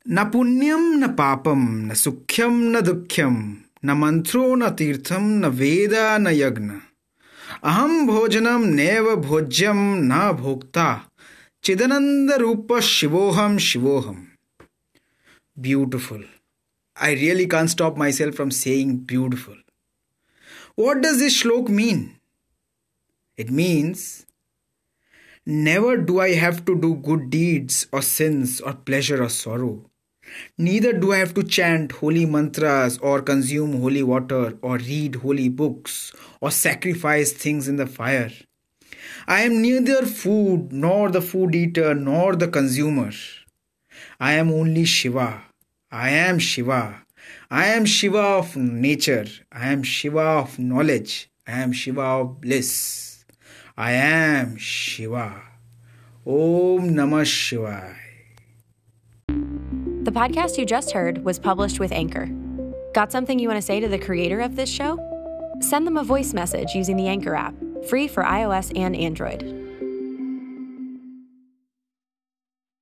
न पुण्यम न पापम न सुख्यम न दुख्यम न मंत्रो न तीर्थम न वेदा न यज्ञ अहम भोजनम नैव भोज्यम न भोक्ता चिदनंद रूप शिवोहम शिवोहम. Beautiful. I really can't stop myself from saying beautiful. What does this shlok mean? It means, never do I have to do good deeds or sins or pleasure or sorrow. Neither do I have to chant holy mantras or consume holy water or read holy books or sacrifice things in the fire. I am neither food nor the food eater nor the consumer. I am only Shiva. I am Shiva. I am Shiva of nature. I am Shiva of knowledge. I am Shiva of bliss. I am Shiva. Om Namah Shivaya. The podcast you just heard was published with Anchor. Got something you want to say to the creator of this show? Send them a voice message using the Anchor app, free for iOS and Android.